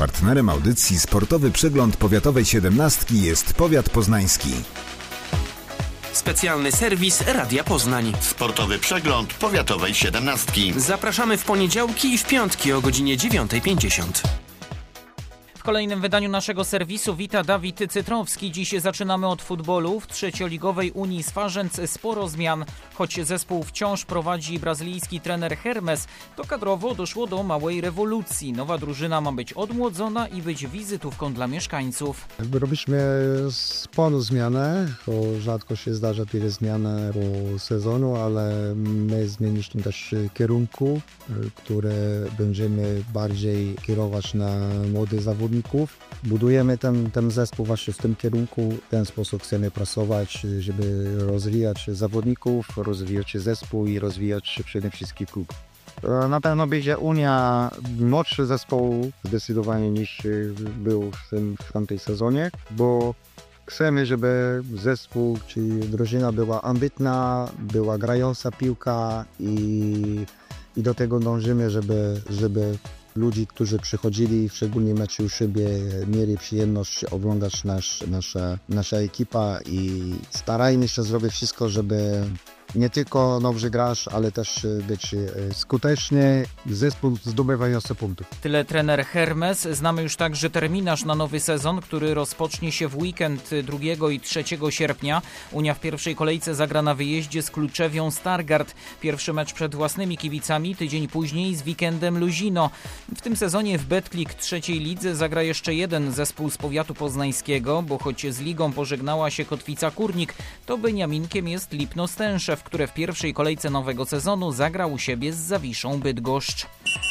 Partnerem audycji Sportowy Przegląd Powiatowej 17 jest Powiat Poznański. Specjalny serwis Radia Poznań. Sportowy Przegląd Powiatowej 17. Zapraszamy w poniedziałki i w piątki o godzinie 9:50. W kolejnym wydaniu naszego serwisu wita Dawid Cytrowski. Dziś zaczynamy od futbolu. W trzecioligowej Unii Swarzędz sporo zmian. Choć zespół wciąż prowadzi brazylijski trener Hermes, to kadrowo doszło do małej rewolucji. Nowa drużyna ma być odmłodzona i być wizytówką dla mieszkańców. Robiliśmy sporo zmiany, bo rzadko się zdarza tyle zmian po sezonu, ale my zmieniliśmy też kierunku, które będziemy bardziej kierować na młodych zawodników. Budujemy ten zespół właśnie w tym kierunku. W ten sposób chcemy pracować, żeby rozwijać zawodników, rozwijać zespół i rozwijać przede wszystkim klub. Na pewno będzie Unia młodszy zespół zdecydowanie niż był w tamtej sezonie, bo chcemy, żeby zespół czy drużyna była ambitna, była grająca piłka i do tego dążymy, żeby ludzi, którzy przychodzili, szczególnie mecze u siebie, mieli przyjemność oglądać nasza ekipa i starajmy się zrobić wszystko, żeby nie tylko dobrze grać, ale też być skuteczny, zespół zdobywający punktów. Tyle trener Hermes. Znamy już także terminarz na nowy sezon, który rozpocznie się w weekend 2 i 3 sierpnia. Unia w pierwszej kolejce zagra na wyjeździe z Kluczewią Stargard. Pierwszy mecz przed własnymi kibicami, tydzień później z Weekendem Luzino. W tym sezonie w Betclic trzeciej lidze zagra jeszcze jeden zespół z powiatu poznańskiego, bo choć z ligą pożegnała się Kotwica Kurnik, to Beniaminkiem jest Lipno Stęszew, które w pierwszej kolejce nowego sezonu zagra u siebie z Zawiszą Bydgoszcz.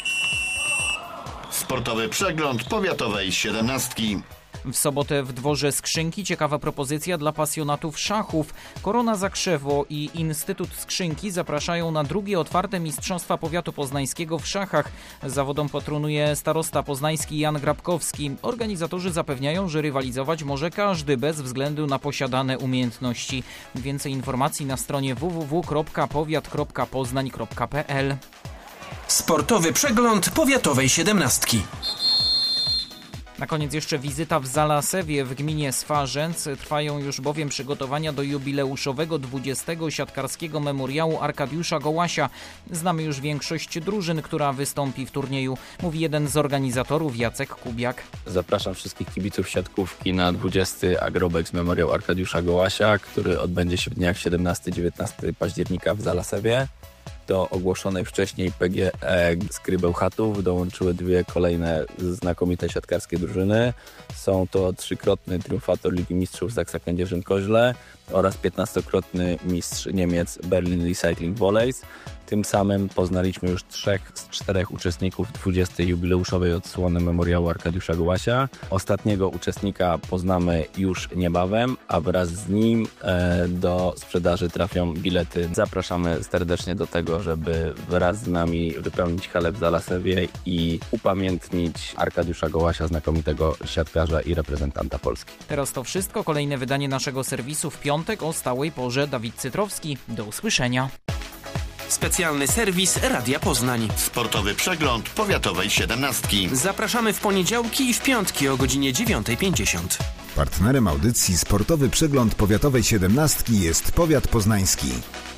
Sportowy Przegląd Powiatowej 17. W sobotę w dworze Skrzynki ciekawa propozycja dla pasjonatów szachów. Korona Zakrzewo i Instytut Skrzynki zapraszają na drugie otwarte Mistrzostwa Powiatu Poznańskiego w szachach. Zawodom patronuje starosta poznański Jan Grabkowski. Organizatorzy zapewniają, że rywalizować może każdy bez względu na posiadane umiejętności. Więcej informacji na stronie www.powiat.poznań.pl. Sportowy Przegląd Powiatowej 17. Na koniec jeszcze wizyta w Zalasewie w gminie Swarzędz. Trwają już bowiem przygotowania do jubileuszowego 20. siatkarskiego memoriału Arkadiusza Gołasia. Znamy już większość drużyn, która wystąpi w turnieju, mówi jeden z organizatorów, Jacek Kubiak. Zapraszam wszystkich kibiców siatkówki na 20. Agrobex Memoriał Arkadiusza Gołasia, który odbędzie się w dniach 17-19 października w Zalasewie. Do ogłoszonej wcześniej PGE Skry Bełchatów dołączyły dwie kolejne znakomite siatkarskie drużyny. Są to 3-krotny triumfator Ligi Mistrzów Zaksa Kędzierzyn-Koźle oraz 15-krotny mistrz Niemiec Berlin Recycling Volleys. Tym samym poznaliśmy już 3 z 4 uczestników 20. jubileuszowej odsłony Memoriału Arkadiusza Gołasia. Ostatniego uczestnika poznamy już niebawem, a wraz z nim do sprzedaży trafią bilety. Zapraszamy serdecznie do tego, żeby wraz z nami wypełnić halę w Zalasewie i upamiętnić Arkadiusza Gołasia, znakomitego siatkarza i reprezentanta Polski. Teraz to wszystko. Kolejne wydanie naszego serwisu w piątek o stałej porze. Dawid Cytrowski. Do usłyszenia. Specjalny serwis Radia Poznań. Sportowy Przegląd Powiatowej 17. Zapraszamy w poniedziałki i w piątki o godzinie 9:50. Partnerem audycji Sportowy Przegląd Powiatowej 17 jest Powiat Poznański.